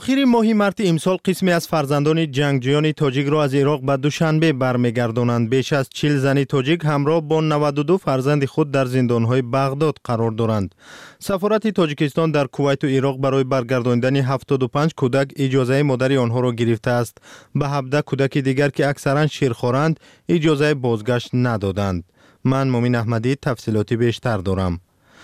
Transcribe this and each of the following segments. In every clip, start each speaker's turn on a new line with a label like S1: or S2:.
S1: آخر ماه مارت امسال قسمی از فرزندان جنگجویان تاجیک را از عراق به دوشنبه برمیگردانند. بیش از 40 زن تاجیک همراه با 92 فرزند خود در زندانهای بغداد قرار دارند. سفارت تاجیکستان در کویت و عراق برای برگرداندن 75 کودک اجازه مادر آنها را گرفته است. به 17 کودک دیگر که اکثرا شیرخوارند اجازه بازگشت ندادند. من مومن احمدی تفصیلاتی بیشتر دارم.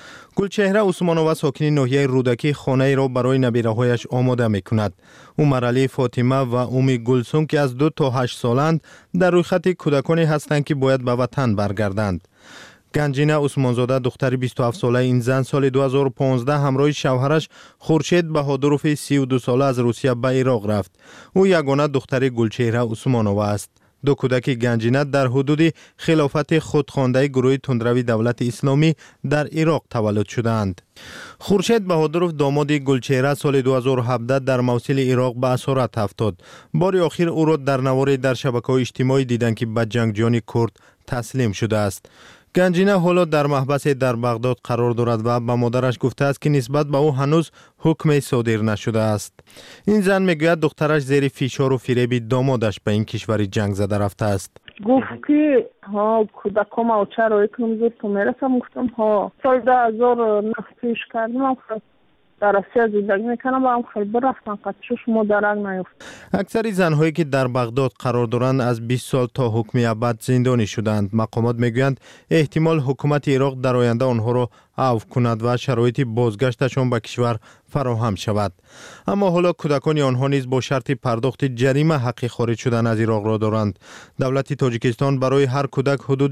S1: گلچهره عثمانووا ساکن ناحیه رودکی خانه را برای نبیره‌هایش آماده می‌کند. عمر علی فاطمه و ام گلسوم که از 2 تا 8 سالند در روی خط کودکانی هستند که باید به وطن برگردند. گنجینه عثمانزاده دختر 27 ساله این زن سال 2015 همراه شوهرش خورشید بهادروف 32 ساله از روسیه به عراق رفت. او یگانه دختر گلچهره عثمانووا است. 2 کودک گنجینه در حدود خلافت خودخوانده گروه تندروی دولت اسلامی در عراق تولد شدند. خورشید بهادروف داماد گلچهره سال 2017 در موصل عراق به اسارت افتاد. بار آخر او را در نوار در شبکه‌های اجتماعی دیدند که به جنگجویان کرد تسلیم شده است. گنجینه حالا در محبس در بغداد قرار دارد و به مادرش گفته است که نسبت به او هنوز حکم صادر نشده است. این زن میگوید دخترش زیر فشار و فریب دامادش به این کشور جنگ زده رفته است.
S2: گفت که کودکام او چرا یکم زود تو میرسم. گفتم سال 2009 پیش کردم در آسیا زندگی میکنم و هم خیلی برفتن قطعش مادرک نیفت.
S1: اکثر زنهایی که در بغداد قرار دارند از 20 سال تا حکم ابد زندانی شدند. مقامات میگویند احتمال حکومت عراق در آینده آنها را عفو کند و شرایط بازگشتشان به کشور فراهم شود. اما حالا کودکان آنها نیز با شرط پرداخت جریمه حق خارج شدن از عراق را دارند. دولت تاجیکستان برای هر کودک حدود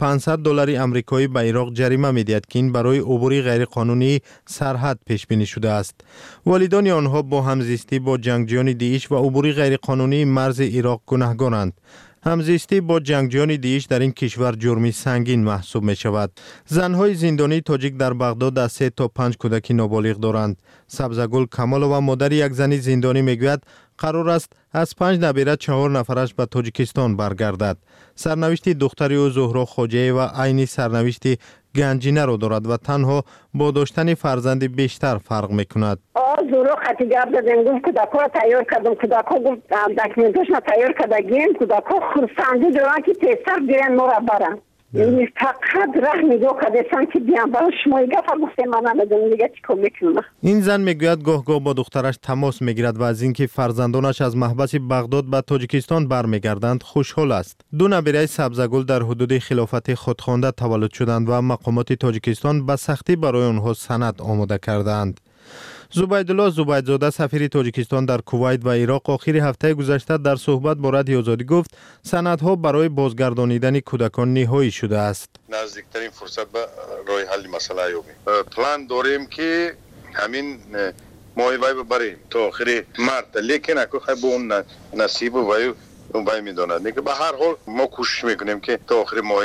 S1: $500 آمریکایی به عراق جریمه می‌دهد که این برای عبور غیرقانونی سرحد پیش بینی شده است. والدان آنها با همزیستی با جنگجویان داعش و عبور غیرقانونی مرز عراق گناهکارند. همزیستی با جنگجویان داعش در این کشور جرمی سنگین محسوب می شود. زنهای زندانی تاجیک در بغداد از 3 تا 5 کودک نابالغ دارند. سبزگل کمالووا مادر یک زن زندانی میگوید قرار است از 5 نبیره 4 نفرش به تاجیکستان برگردد. سرنوشت دختری او زهرا خواجه و عین سرنوشت گنجینه را دارد و تنها با داشتن فرزند بیشتر فرق میکند.
S3: زهرا خطی گرد دادم گفت کودکا را تیار کردم. کودکا گفت دکمنتوش را تیار کردگیم. کودکا خورسندی دارن که پیسر بیرن ما را برن. یعنی فقط رحم نگاه کردن که بیان برای شما گفت گفته من ندارم دیگه چی کن میکنم. این
S1: زن میگوید گاه با دخترش تماس میگیرد و از اینکه فرزندانش از محبس بغداد به تاجیکستان برمیگردند خوشحال است. 2 نبیره سبزگل در حدود خلافت خودخوانده تولد شدند و مقامات تاجیکستان به سختی برای آنها سند آماده کردند. زبیدالله زبیدزاده سفیر تاجیکستان در کویت و عراق آخر هفته گذشته در صحبت با رادیو آزادی گفت سندها برای بازگردانیدن کودکان نهایی شده است.
S4: نزدیکترین فرصت به راه حل مسئله یابیم. پلان داریم که همین ماه ببریم تا آخر مارت، لیکن اگه به اون نصیب و وای میداند. دیگه به هر حال ما کوشش میکنیم که تا آخر ماه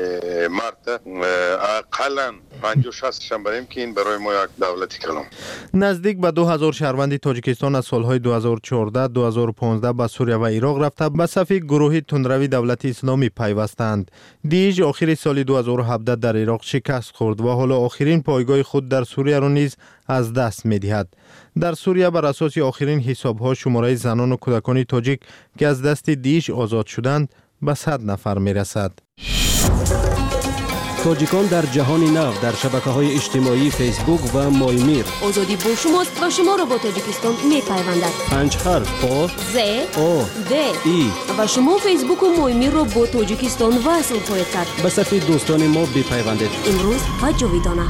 S4: مارت اقلا 50-60 شم بریم که این برای ما یک دولتی کلام.
S1: نزدیک به 2000 شهروند تاجیکستان از سالهای 2014-2015 به سوریه و عراق رفته به صف گروه تندروی دولت اسلامی پیوستند. دیج آخر سال 2017 در عراق شکست خورد و حالا آخرین پایگاه خود در سوریه را نیز از دست می‌دهد. در سوریه بر اساس آخرین حساب‌ها شماره زنان و کودکان تاجیک که از دست دیش آزاد شدند به 100 نفر می‌رسد.
S5: تاجیکان در جهان نو در شبکه‌های اجتماعی فیسبوک و مایمیر.
S6: آزادی با شماست و شما را با تاجیکستان می‌پیوندد.
S5: 5 حرف پا
S6: ز
S5: او
S6: د
S5: ای
S6: و شما فیسبوک و مایمیر را با تاجیکستان وصل خواهید کرد.
S5: به صفحه دوستان ما بپیوندید.
S6: امروز و جاویدانه.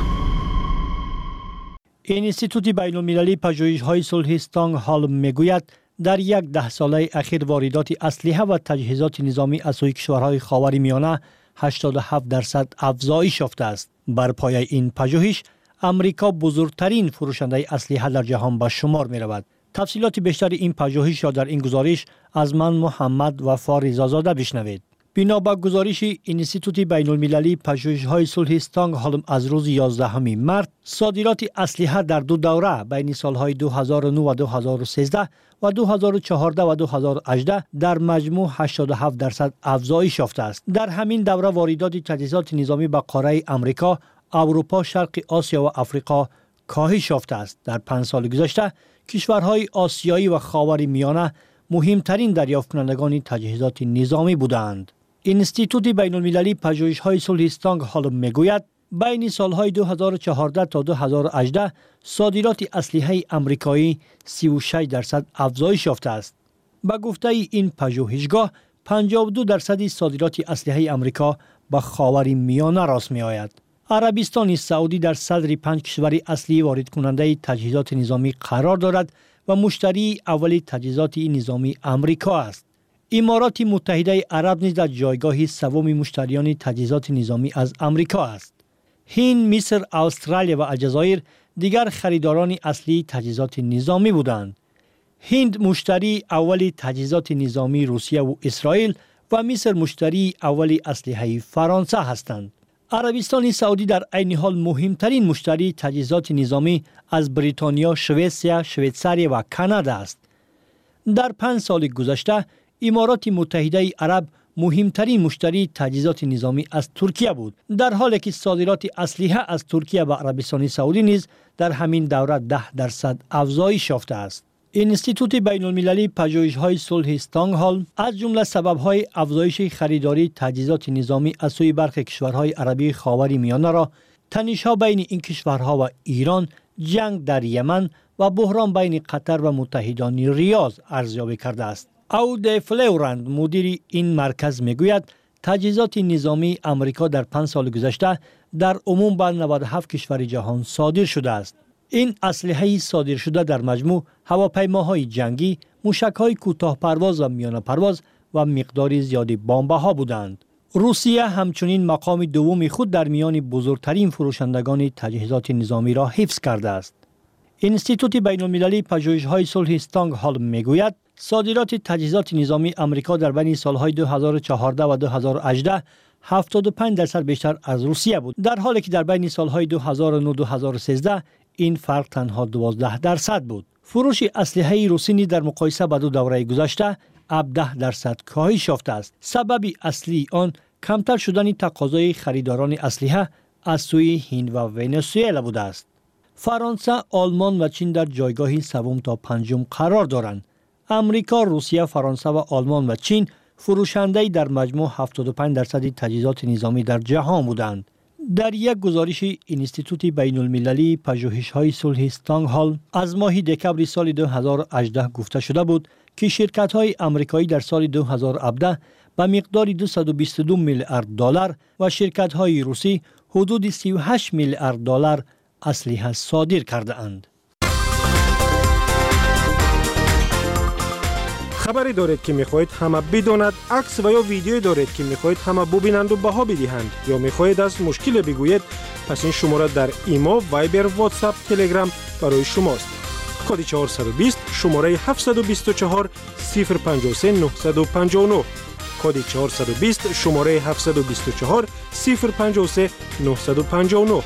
S7: انستیتوت بین‌المللی پژوهش‌های صلح استکهلم میگوید در 10 ساله اخیر واردات اسلحه و تجهیزات نظامی از سوی کشورهای خاورمیانه 87% افزایش یافته است. بر پایه این پژوهش امریکا بزرگترین فروشنده اسلحه در جهان به شمار می رود. تفصیلات بیشتر این پژوهش را در این گزارش از من محمد وفا رضازاده بشنوید. بنا به گزارش انستیتوت بین‌المللی پژوهش‌های صلح استکهلم از روز 11 مارس، صادرات اسلحه در 2 دوره بین سالهای 2009 و 2013 و 2014 و 2018 در مجموع 87% افزایش یافته است. در همین دوره واردات تجهیزات نظامی به قاره آمریکا، اروپا، شرق آسیا و آفریقا کاهش یافته است. در 5 سال گذشته کشورهای آسیایی و خاور میانه مهمترین دریافت کنندگان تجهیزات نظامی بودند. اینستیتوت بین المللی پژوهش‌های صلح استکهلم میگوید بین سالهای 2014 تا 2018 صادرات اسلحه آمریکایی 36% افزایش یافته است. با گفته این پژوهشگاه 52% صادرات اسلحه آمریکا به خاور میانه راست می آید. عربستان سعودی در صدر 5 کشور اصلی وارد کننده تجهیزات نظامی قرار دارد و مشتری اولی تجهیزات نظامی آمریکا است. امارات متحده عرب نیز در جایگاه سوم مشتریان تجهیزات نظامی از آمریکا است. هند، مصر، استرالیا و الجزایر دیگر خریداران اصلی تجهیزات نظامی بودند. هند مشتری اولی تجهیزات نظامی روسیه و اسرائیل و مصر مشتری اولی اسلحه فرانسه هستند. عربستان سعودی در عین حال مهمترین مشتری تجهیزات نظامی از بریتانیا، سوئیسریا، شویتزاری و کانادا است. در 5 سال گذشته امارات متحده عرب مهمترین مشتری تجهیزات نظامی از ترکیه بود، در حالی که صادرات اسلحه از ترکیه به عربستان سعودی نیز در همین دوره 10% افزایش یافته است. اینستیتوت بین المللی پژوهش‌های صلح استکهلم از جمله سبب‌های افزایش خریداری تجهیزات نظامی از سوی برخی کشورهای عربی خاور میانه را تنش‌ها بین این کشورها و ایران، جنگ در یمن و بحران بین قطر و متحدان ریاض ارزیابی کرده است. اود فلورند مدیر این مرکز میگوید تجهیزات نظامی آمریکا در 5 سال گذشته در عموم به 97 کشور جهان صادر شده است. این اسلحه صادر شده در مجموع هواپیماهای جنگی، موشک‌های کوتاه پرواز و میانه پرواز و مقدار زیادی بمب‌ها بودند. روسیه همچنین مقام دوم خود در میان بزرگترین فروشندگان تجهیزات نظامی را حفظ کرده است. اینستیتوت بین المللی پژوهش‌های صلح استکهلم میگوید صادرات تجهیزات نظامی آمریکا در بین سالهای 2014 و 2018 75% بیشتر از روسیه بود، در حالی که در بین سالهای 2009-2013 این فرق تنها 12% بود. فروش اسلحه روسی در مقایسه با 2 دوره گذشته 17% کاهش یافته است. سبب اصلی آن کمتر شدن تقاضای خریداران اسلحه از سوی هند و ونزوئلا بوده است. فرانسه، آلمان و چین در جایگاه سوم تا 5 قرار دارند. امریکا، روسیه، فرانسه و آلمان و چین فروشنده در مجموع 75% تجهیزات نظامی در جهان بودند. در یک گزارش اینستیتوت بین المللی پژوهش‌های صلح استکهلم از ماه دکمبر سال 2018 گفته شده بود که شرکت‌های آمریکایی در سال 2017 به مقدار 222 میلیارد دلار و شرکت‌های روسی حدود 38 میلیارد دلار اسلحه صادر کرده اند.
S8: خبری دارید که میخواهید همه بداند، عکس و یا ویدیویی دارید که میخواهید همه ببینند و بها بدهند یا میخواهید از مشکل بگویید، پس این شماره در ایمو، وایبر، واتساپ، تلگرام برای شماست. کد 420 شماره 724 053 959 کد 420 شماره 724 053 959.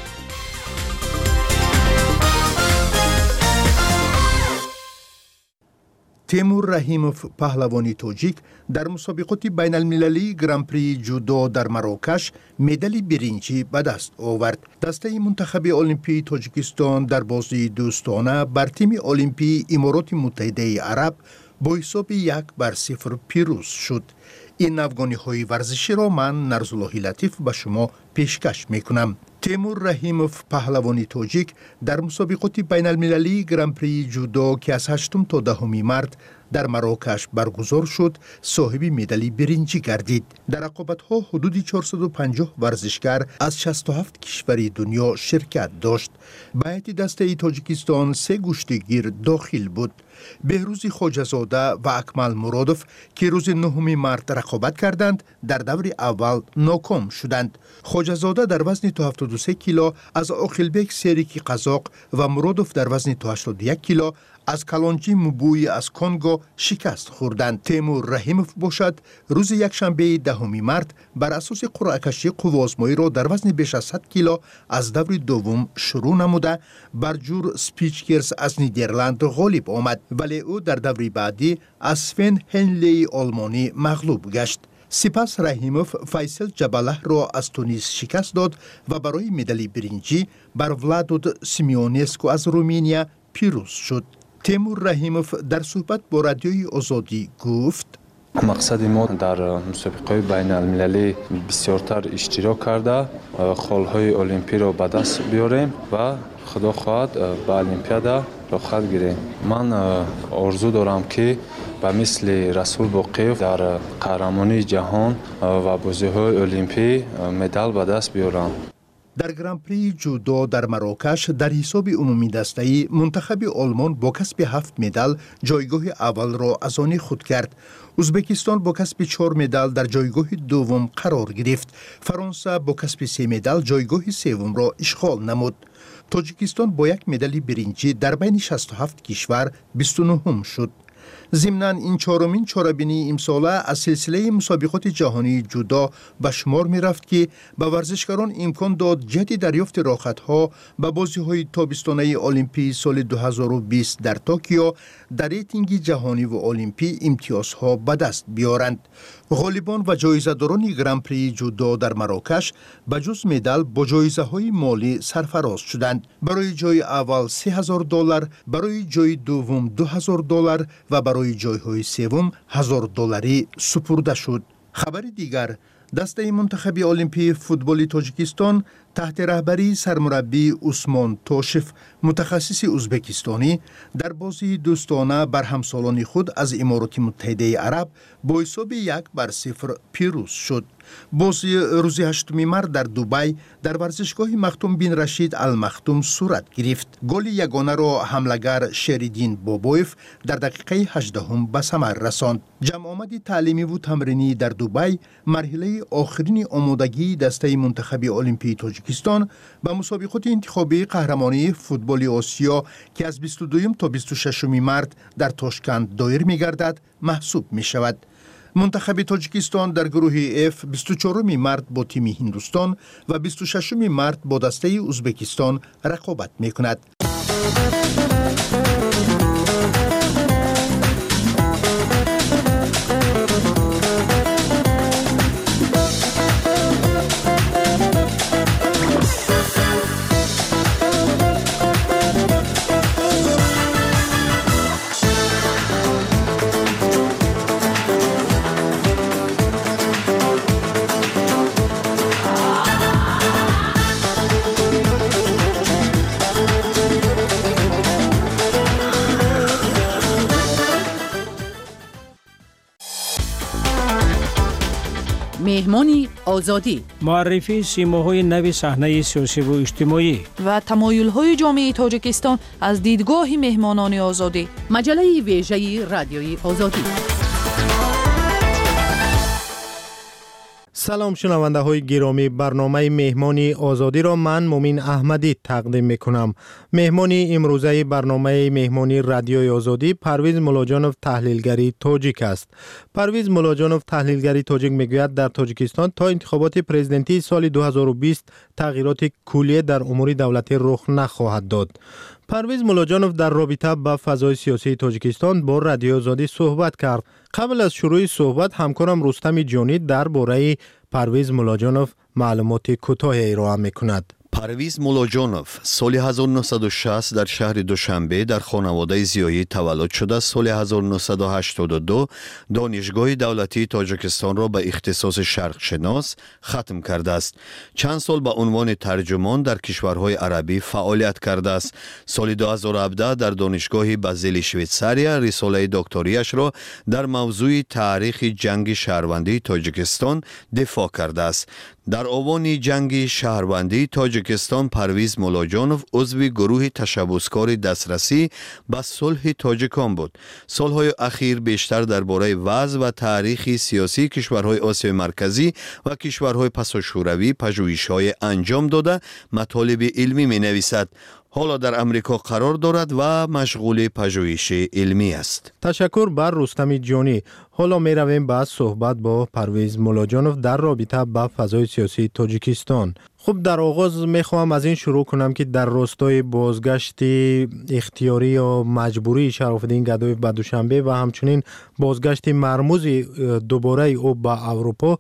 S9: تیمور رحیموف پهلوانی توجیک در مسابقات بین المللی گرانپری جودو در مراکش مدال برنجی به دست آورد. دسته منتخب المپی تاجیکستان در بازی دوستانه بر تیم المپی امارات متحده عرب با حساب 1-0 پیروز شد. این افغانی‌های ورزشی را من نرزالله لطیف به شما پیشکش میکنم. تیمور رحیموف پهلوانی توجیک در مسابقات بین المللی گرانپری جودو که از 8 تا 10 مارس در مراکش برگزار شد صاحب مدال برنجی گردید. در رقابت‌ها حدود 450 ورزشکار از 67 کشور دنیا شرکت داشت. به هیئت دسته تاجیکستان 3 گشتگیر داخل بود. بهروز خواجه‌زاده و اکمل مرادوف که روز 9 مارس رقابت کردند در دور اول ناکام شدند. خواجه‌زاده در وزن تا 73 کیلو از آخیلبک سریکی قزاق و مرادوف در وزن تا 81 کیلو از کلانجی مبوی از کنگو شکست خوردند. تیمور رحیموف باشد روز یکشنبه 10 مارس بر اساس قرعه کشی قوازمایی را در وزن بیش از 100 کیلو از دور دوم شروع نموده بر جور سپیچکرز از نیدرلند غالب آمد، ولی او در دور بعدی از سفن هنلی آلمانی مغلوب گشت. سپس رحیموف فیصل جبله را از تونس شکست داد و برای مدال برنجی بر ولادود سیمیونسکو از رومانیا پیروز شد. تیمور رحیموف در صحبت با رادیوی آزادی گفت
S10: مقصد ما در مسابقه بین المللی بسیارتر اشتراک کرده خالهای المپی را به دست بیاریم و خدا خواهد به المپیادا رخصت گیریم. من آرزو دارم که به مثل رسول باقیف در قهرمانی جهان و بازی‌های المپی مدال به دست بیارم.
S9: در گرانپری جودو در مراکش در حساب عمومی دسته‌ای منتخب آلمان با کسب 7 مدال جایگاه اول را از آن خود کرد. ازبکستان با کسب 4 مدال در جایگاه دوم قرار گرفت. فرانسه با کسب 3 مدال جایگاه سوم را اشغال نمود. تاجیکستان با 1 مدال برنجی در بین 67 کشور 29م شد. ضمناً این چهارمین چهاربینی امساله از سلسله مسابقات جهانی جودو به شمار می رفت که به ورزشکاران امکان داد جهت دریافت راحت‌ها به بازی‌های تابستانه المپی سال 2020 در توکیو در ریتینگ جهانی و المپی امتیازها به دست بیارند. غالبان و جایزه‌داران گرانپری جودو در مراکش به جز مدال با جایزه‌های مالی سرفراز شدند. برای جای اول $3000، برای جای دوم $2000 و برای جایهای سوم $1000 سپرده شد. خبر دیگر، دسته منتخب المپی فوتبال تاجیکستان تحت رهبری سرمربی عثمان توشف متخصص ازبکستانی در بازی دوستانه بر همسالان خود از امارات متحده عرب با حساب 1-0 پیروز شد. بازی روز 8 مارس در دبی در ورزشگاه مختوم بن رشید المختوم صورت گرفت. گل یگانه را حمله‌گر شریدین بابویف در دقیقه 18 به ثمر رساند. جمع آمد تعلیمی و تمرینی در دبی مرحله آخرین آمادگی دسته منتخب المپی تاجیکستان به مسابقات انتخابی قهرمانی فوتبال آسیا که از 22 تا 26 مارس در تاشکند دایر می‌گردد محسوب می‌شود. منتخب تاجیکستان در گروه F 24 مارس با تیم هندوستان و 26 مارس با دسته ازبکستان رقابت می‌کند.
S11: مهمانی آزادی،
S7: معرفی سیماهای نو صحنه سیاسی و اجتماعی
S11: و تمایل‌های جامعه تاجیکستان از دیدگاه مهمانان آزادی. مجله ویژه رادیوی آزادی.
S1: سلام شنونده های گرامی، برنامه مهمانی آزادی را من مومین احمدی تقدیم می کنم. مهمانی امروزه برنامه مهمانی رادیوی آزادی پرویز مولاجانوف تحلیلگری تاجیک است. پرویز مولاجانوف تحلیلگری تاجیک میگوید در تاجیکستان تا انتخابات پرزیدنتی سال 2020 تغییرات کلیه در امور دولتی رخ نخواهد داد. پرویز مولاجانوف در رابطه با فضای سیاسی تاجیکستان با رادیو آزادی صحبت کرد. قبل از شروع صحبت همکارم رستم جانی درباره پرویز مولاجانوف معلومات کوتاهی ارائه می‌کند.
S12: پرویز مولاجانوف سال 1960 در شهر دوشنبه در خانواده زیایی تولد شده. سال 1982 دانشگاه دولتی تاجیکستان را به اختصاص شرق شناس ختم کرده است. چند سال به عنوان ترجمان در کشورهای عربی فعالیت کرده است. سال 2017 در دانشگاه بازل شویتزاریا رساله دکتریش را در موضوع تاریخ جنگ شهروندی تاجیکستان دفاع کرده است. در آوان جنگ شهروندی تاجیکستان پرویز مولاجانوف عضو گروه تشبسکار دسترسی به صلح تاجیکان بود. سالهای اخیر بیشتر درباره وضع و تاریخ سیاسی کشورهای آسیای مرکزی و کشورهای پساشوروی پژوهش‌های انجام داده مطالب علمی می‌نویسد. حالا در امریکا قرار دارد و مشغول پژوهش علمی است.
S1: تشکر بر رستم جانی. حالا می رویم به صحبت با پرویز مولاجانوف در رابطه با فضای سیاسی تاجیکستان. خب در آغاز می خواهم از این شروع کنم که در راستای بازگشت اختیاری یا مجبوری شراف‌الدین گدایف به دوشنبه و همچنین بازگشت مرموز دوباره او به اروپا،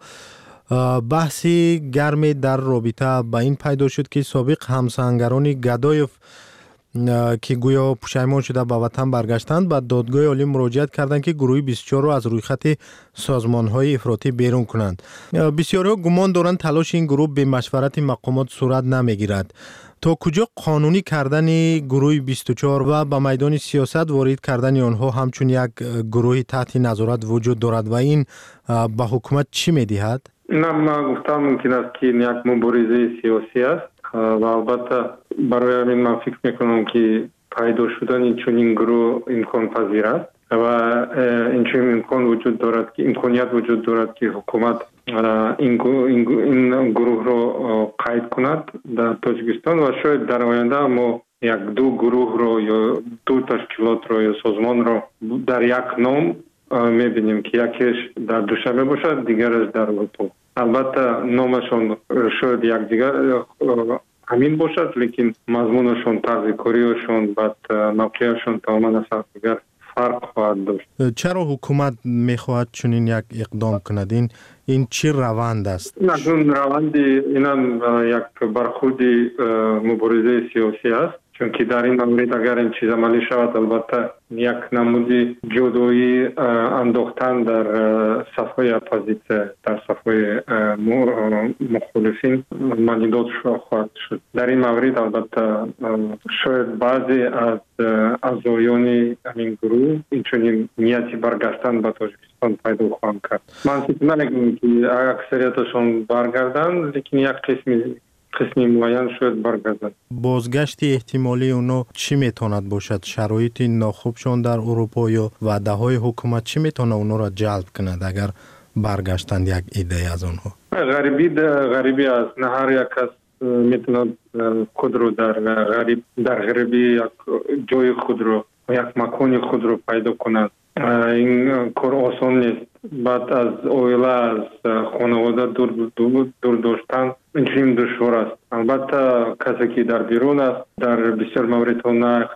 S1: بحثی گرمی در رابطه با این پیدا شد که سابق همسنگران گدایف که گویا پشیمان شده به وطن برگشتند و دادگاه عالی مراجعت کردند که گروه 24 را از روی خط سازمان‌های افراطی بیرون کنند. بسیاری گمان دارند تلاش این گروه به مشورت مقامات صورت نمیگیرد. تا کجا قانونی کردن گروه 24 و به میدان سیاست وارد کردن آنها همچون یک گروه تحت نظارت وجود دارد و این به حکومت چی می‌دهد؟
S13: نه، من گفتم ممکن است که یک مبارزه سیاسی است و البته برای همین من فکر میکنم که پیدا شدن چنین گروه امکان پذیر است و این امکان وجود دارد که امکانیت وجود دارد که حکومت این گروه را قید کند در تاجیکستان و شاید در آینده ما یک دو گروه را یا دو تشکیلات را یا سازمان را در یک نام میبینیم که یکیش در دوشنبه باشد، دیگرش در اروپا. البته نامشون شاید یک دیگر همین باشد، لیکن مضمونشون، طرز کاریشون، بعد موقعشون تماما از دیگر فرق خواهد داشت.
S1: چرا حکومت میخواهد چنین یک اقدام کند؟ این چی روند است؟
S13: نه، روند این یک برخورد مبارزه سیاسی است، چون که در این مورد اگر این چیز عملی شود البته یک نمودی جدایی انداختن در صفحه اپوزیسیون، در صفحه مخالفین مانیدات خواهد شد. در این مورد البته شاید بعضی از اعضایان این گروه اینچنین نیتی برگشتن به تاجیکستان پیدا خواهند کرد. من فکر نمی‌کنم که اکثریتشون برگردن، لیکن یک قسمی معین شاید برگردن.
S1: بازگشت احتمالی اونا چی میتواند باشد؟ شرایط ناخوبشان در اروپا یا وعده های حکومت چی میتونه اونا را جلب کند اگر برگشتند یک ایده از آنها؟
S13: غریبی است. نه هر یک کس میتونه خود رو در غریبی یک جای خود رو یک مکان خود رو پیدا کند. این کار آسان نیست. بعد از اویله از خانواده دور داشتن این دشوار است. البته کسی که در بیرون است در بسیار موردها نه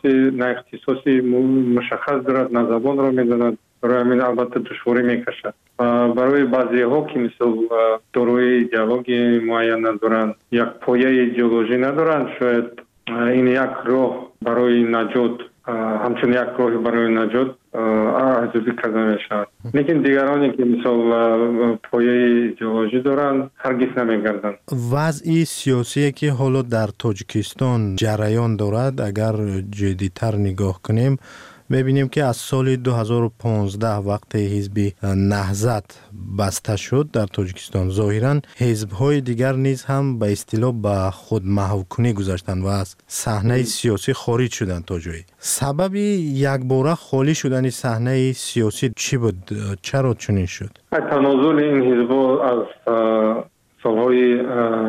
S13: اختصاصی مشخص دارد، نه زبان را میداند، برای همین البته دشواری میکشد. برای بعضی ها که مثل داروی ایدئولوژی معین ندارند، یک پایه ایدئولوژی ندارند، شاید این یک راه برای نجات، همچون یک راه برای نجات ارزیابی کرده می شود. لیکن دیگرانی که مثل پایه ایدئولوژی دارند هرگز نمیگردند.
S1: وضع سیاسی که حالا در تاجیکستان جریان دارد اگر جدی‌تر نگاه کنیم می‌بینیم که از سال 2015 وقت حزب نهضت بسته شد در تاجیکستان، ظاهراً حزب‌های دیگر نیز هم به اصطلاح به خود محوکنی گذاشتند و از صحنه سیاسی خارج شدند تا جایی. سبب یکباره خالی شدن صحنه سیاسی چی بود؟ چرا چنین شد؟
S13: تنازل این حزب‌ها از سال‌های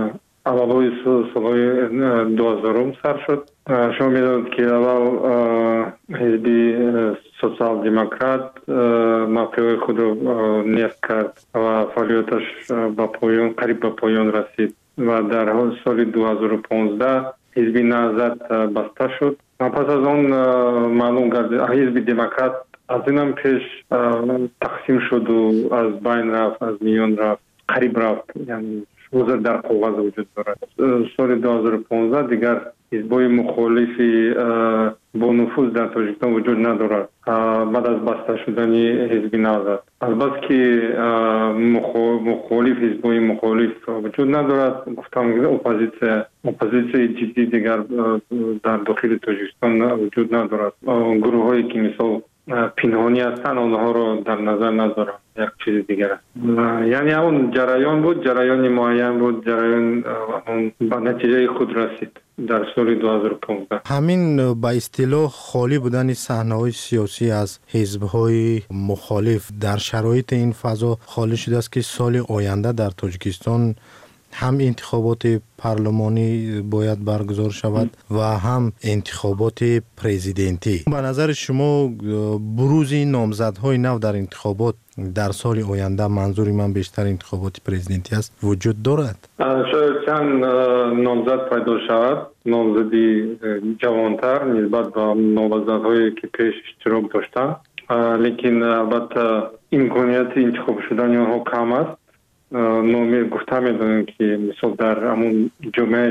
S13: اولای سال‌های 2000 سر شد. شما می‌دانید که اول حزب سوسیال دموکرات موقع خود را نیست کرد و فعالیتش قریب به پایان رسید و در سال 2015 حزب نهضت بسته شد. پس از آن معلوم گردید حزب دموکرات از این هم پیش تقسیم شد و از بین رفت، از میان رفت، قریب رفت، یعنی حضور در کاغذ وجود دارد. سال 2015 دیگر حزب‌های مخالفی با نفوذ در تاجیکستان وجود ندارد بعد از بسته شدن حزب نهضت. البته که حزب‌های مخالف وجود ندارد، گفتم اپوزیسیون جدی دیگر در داخل تاجیکستان وجود ندارد. گروه‌هایی که مثل پنهانی هستند آنها را در نظر ندارم، یک چیز دیگر است. یعنی اون جریان بود، جریان معین بود، جریان به نتیجه خود رسید در سال 2015.
S1: همین به اصطلاح خالی بودن صحنه‌های سیاسی از حزب‌های مخالف در شرایط این فضا خالی شده است که سال آینده در تاجیکستان هم انتخابات پارلمانی باید برگزار شود و هم انتخابات پرزیدنتی. به نظر شما بروز نامزدهای نو در انتخابات در سال آینده، منظور من بیشتر انتخابات پرزیدنتی است، وجود دارد؟
S13: شاید چند نامزد پیدا شود، نامزدی جوانتر نسبت به نامزدهایی که پیش اشتراک داشتند، لیکن البته امکانیت انتخاب شدن آنها کم است. номер гуфта медонем ки мисол дар амун ҷомеаи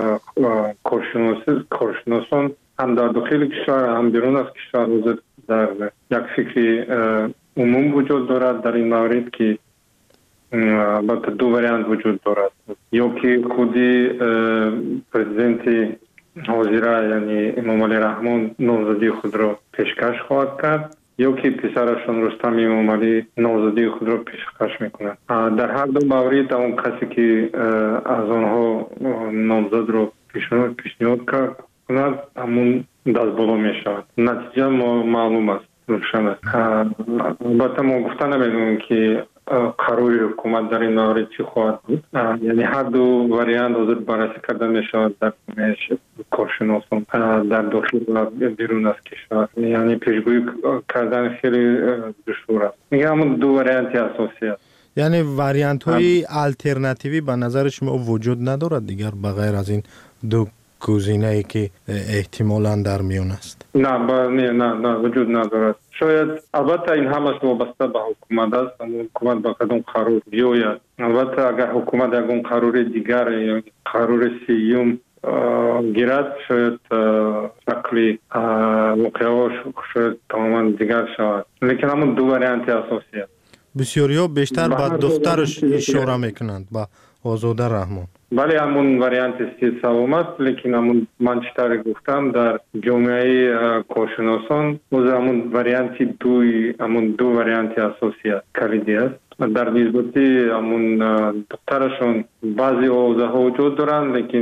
S13: коршиносон ҳам дар дохили кишвар ҳам берун аз кишвар ҳозир дар як фикри умум вуҷуд дорад дар ин маврид ки албатта ду вариант вуҷуд дорад ё ки худи президенти ҳозира яъне эмомалӣ раҳмон номзадии худро пешкаш хоҳад кард ё ки писарашон рустами эмомалӣ номзадии худро пешкаш мекунад. Дар ҳар ду маврид он касе ки аз онҳо номзадро пешниҳод кунад ҳамун дастболо мешавад. Натиҷа маълум аст, рӯшан аст. Албатта мо гуфта намедонем ки қарори ҳукумат дар ин маврид чӣ хоҳад буд. Яъне ҳар ду вариант ҳозир баррасӣ карда мешавад дар коршиносон дар дохил ва берун аз кишвар. Яъне пешгӯӣ кардан хеле душвор аст. ҳамун ду варианти асосӣ аст.
S1: яъне вариантҳои алтернативӣ ба назари шумо вуҷуд надорад дигар ба ғайр аз ин ду гузинае ки эҳтимолан дар миён аст?
S13: Не, вуҷуд надорад. Шояд албатта ин ҳамаш вобаста ба ҳукумат аст. ҳукумат ба кадом қарор биёяд. Албатта агар ҳукумат ягон қарори дигар ё қарори сеюм гирад, шояд шакли воқеаҳо шояд тамоман дигар шавад. Лекин ҳамун ду варианти асосӣ аст.
S1: бисёриҳо бештар ба духтараш ишора мекунанд, ба Озода Раҳмон.
S13: бале ҳамун варианти савом аст, лекин ҳамун ман читаре гуфтам дар ҷомеаи коршиносон оз ҳамун варианти ҳамун ду варианти асосӣ аст, калидӣ аст. дар нисбати ҳамун духтарашон баъзе овозаҳо вуҷуд доранд, лекин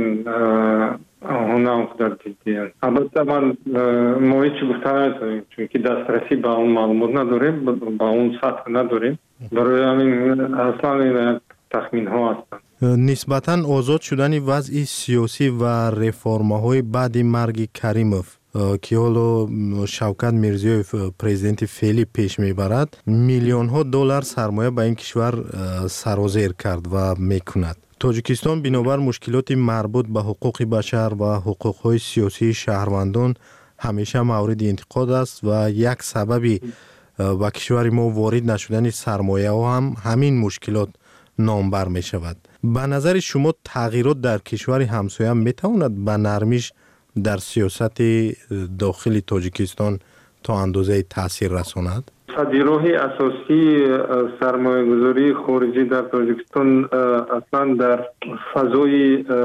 S13: онҳо он қадар ҷиддиянд. албатта мо ҳеҷ гуфта наметавонем, чунки дастрасӣ ба он маълумот надорем, ба он сатҳ надорем. барои ҳамин аслан тахминҳо ҳастанд.
S1: нисбатан озод шудани вазъи сиёсӣ ва реформаҳои баъди марги Каримов ки ҳоло Шавкат Мирзиёев президенти феълӣ пеш мебарад, миллионҳо доллар сармоя ба ин кишвар сарозер кард ва мекунад. Тоҷикистон бинобар мушкилоти марбут ба ҳуқуқи башар ва ҳуқуқҳои сиёсии шаҳрвандон ҳамеша мавриди интиқод аст ва як сабаби ба кишвари мо ворид нашудани сармояҳо ҳам ҳамин мушкилот номбар мешавад. ба назари шумо тағйирот дар кишвари ҳамсоя метавонад ба нармиш дар сиёсати дохили Тоҷикистон то андозае таъсир расонад?
S13: садироҳи асосии сармоягузории хориҷӣ дар Тоҷикистон аслан дар фазои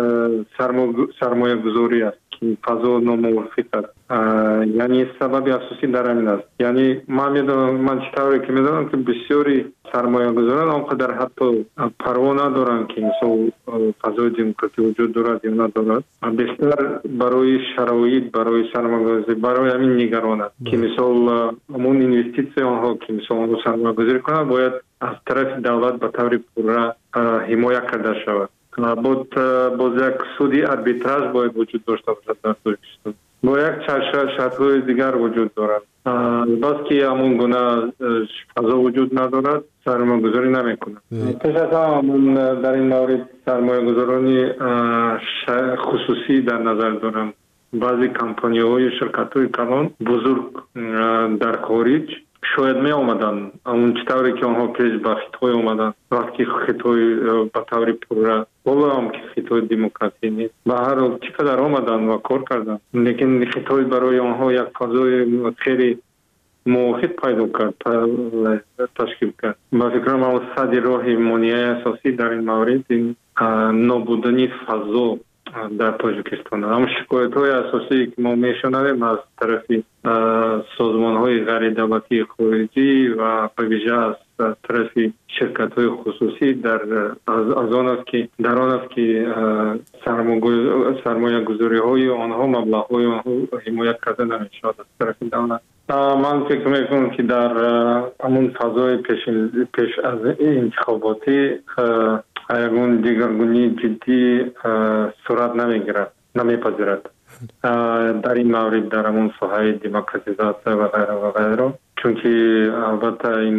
S13: сармоягузорӣ аст ки фазо номувофиқ аст. яъне сабаби асосӣ дар ҳамин аст. яъне ман чӣ тавре ки медонам ки бисёри сармоягузорон он қадар ҳатто парво надоранд ки мисол фазои демократӣ вуҷуд дорад ё надорад. бештар барои шароит, барои сармоягузорӣ, барои ҳамин нигаронанд ки мисол ҳамон инвеститсия онҳо ки мисол онҳо сармоягузорӣ кунанд бояд аз тарафи давлат ба таври пурра ҳимоя карда шавад. боз як суди арбитраж бояд вуҷуд дошта бошад дар Тоҷикистон. бо як шартҳои дигар вуҷуд дорад. баски ҳамон гуна фазо вуҷуд надорад, сармоягузорӣ намекунад. пеш аз ҳама дар ин маврид сармоягузорони хусусӣ дар назар дорам. баъзе компанияҳои ширкатҳои калон бузург дар хориҷ шояд меомаданд, ҳамун чӣ тавре ки онҳо пеш ба хитои омаданд, вақти хитои ба таври пурра ҳоло ҳам ки хитои демократӣ нест. ба ҳар ҳол чӣ қадар омаданд ва кор карданд, лекин хитои барои онҳо як фазои хеле мувофиқ пайдо кард, ташкил кард. ба фикрам сади роҳи монеаи асосӣ дар ин маврид ин нобудани фазо дар Тоҷикистон. ҳам шикоятҳои асосие ки мо мешунавем аз тарафи созмонҳои ғайридавлатии хориҷӣ ва бавижа аз тарафи ширкатҳои хусусӣ аз он аст ки дар он аст ки сармоягузориҳои онҳо, маблағҳои онҳо ҳимоят карда намешавад аз тарафи давлат. ман фикр мекунам ки дар ҳамон фазои пеш аз интихоботӣ ягон дигаргунии ҷиддӣ сурат намепазирад дар ин маврид, дар ҳамон соҳаи демократизатсия ва ғайро. чунки албатта ин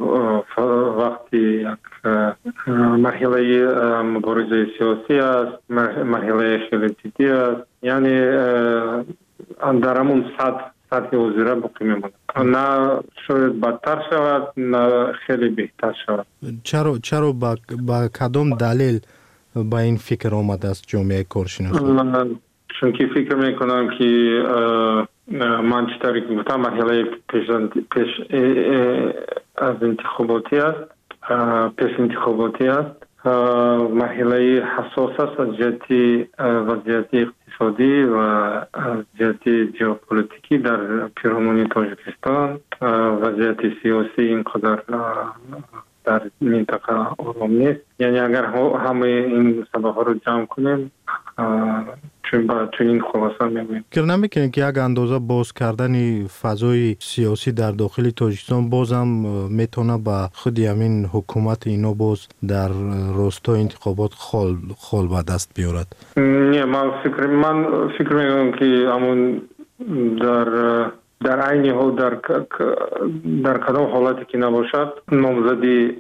S13: вақти як марҳилаи муборизаи сиёсӣ аст, марҳилаи хеле ҷиддӣ аст. яъне дар ҳамон سطح وزیره باقی میمونه. نه شاید بدتر شود نه خیلی بهتر شود.
S1: چرا با کدام دلیل با این فکر آمده است جامعه کارشناس؟
S13: چون که فکر میکنم که من چطوری که گفتم مرحله پیش از انتخاباتی است، پیش انتخاباتی است، مرحله حساس است از جهت وضعیت اقتصادی و از جهت ژئوپلیتیکی در پیرامون تاجیکستان. وضعیت سیاسی اینقدر در منطقه آرام نیست. یعنی اگر همه این سبب ها رو جمع کنیم چون این خلاصه می‌بینیم.
S1: فکر نمی‌کنید که یک اندازه باز کردن فضای سیاسی در داخل تاجیکستان بازم میتونه با خود همین حکومت اینو باز در راستای انتخابات خال به دست بیارد؟
S13: نه، من فکر می‌کنم که همون در عین حال در کدام حالتی که نباشد نامزدی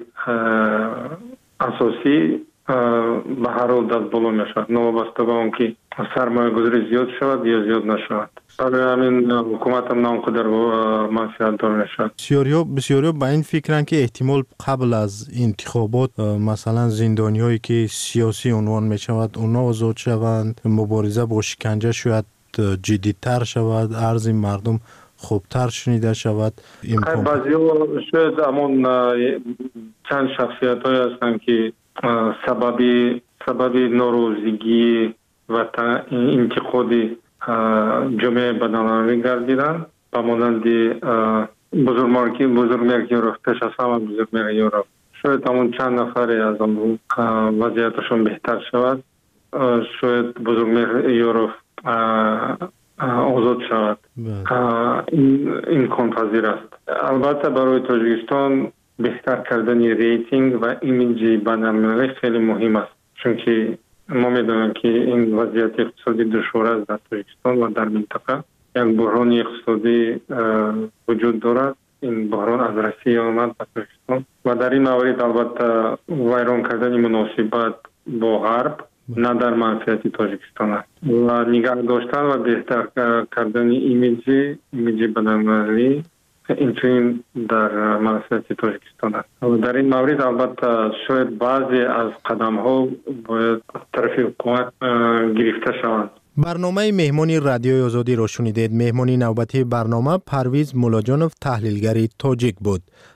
S13: اساسی به هر حال دست بالا میشود، نوابسته به آن که سرمایه گذاری زیاد شود یا زیاد نشود. برای همین حکومت هم ناقدر منفعت دار میشود.
S1: بسیاری با این فکرن که احتمال قبل از انتخابات مثلا زندانیایی که سیاسی عنوان میشود اونا آزاد شوند، مبارزه با شکنجه شاید جدی‌تر شود، عرض مردم خوبتر شنیده شود.
S13: بعضی ها شاید همون چند شخصیت های هستند که سبب ناروزگی و انتقادی جامعه بدنامی گردیدند و مانند بزرگمرکی یورپ، پیش از همه بزرگمرکی یورپ. شاید همون چند نفری از اون وضعیتشون بهتر شود، شاید بزرگمرکی یورپ آزاد شود. این پذیر است. البته برای تاجیکستان بهتر کردن ریتینگ و ایمیج بین‌المللی خیلی مهم است، چون که ما میدونیم که این وضعیت اقتصادی دشوار است در تاجیکستان و در منطقه. یک بحران اقتصادی وجود دارد. این بحران از روسیه آمد به تاجیکستان و در این مورد البته ویران کردن مناسبات با غرب نه در منفعت تاجیکستان است و نگاه داشتن و بهتر کردن ایمیج بین‌المللی این در منفعت تاجیکستان است. و در این مورد البته شاید بعضی از قدم ها باید طرف حکومت گرفته شوند.
S1: برنامه مهمانی رادیوی آزادی را شنیدید. مهمانی نوبتی برنامه پرویز مولاجانوف، تحلیلگر تاجیک بود.